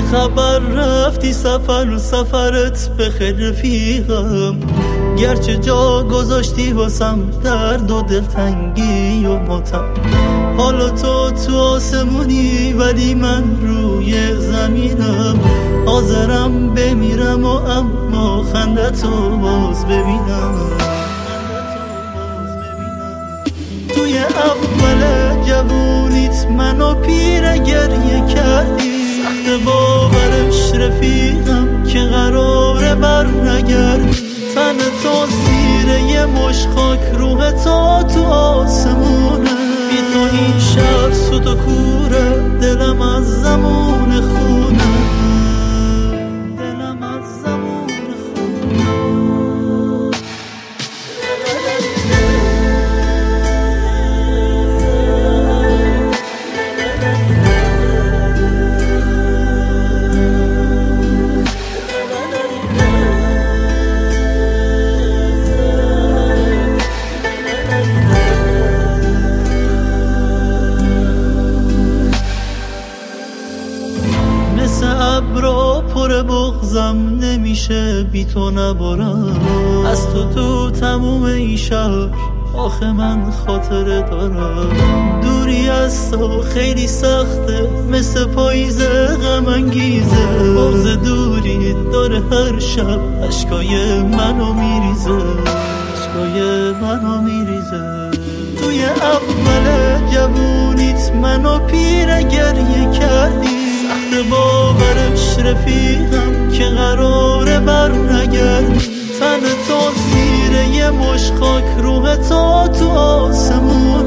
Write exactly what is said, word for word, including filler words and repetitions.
خبر رفتی سفر و سفرت به خیر رفیقم، گرچه جا گذاشتی واسم درد و دلتنگی و ماتم. حالا تو تو آسمونی ولی من روی زمینم، حاضرم بمیرم و اما خندتو باز ببینم. توی اول جوونیت منو پیر گریه کردی، سخت باورش رفیقم که قراره بر نگردی. تن تو زیر یه مش خاک، روح تو تو آسمونه، بی تو این شهر سوت و کوره، دلم از زمون خونه، دلم از زمون خونه. مثل ابرا پر بغضم، نمیشه بی تو نبارم. از تو تو تموم این شهر آخه من خاطره دارم. دوری از تو خیلی سخته، مثل پاییزه غم انگیزه. بغض دوری داره هر شب اشکای منو میریزه، اشکای منو میریزه. توی اول جوونیت منو پیر گریه کردی، سخت باورش رفیقم که قراره بر نگردی. تن تو زیر یه مش خاک، روح تو تو آسمون،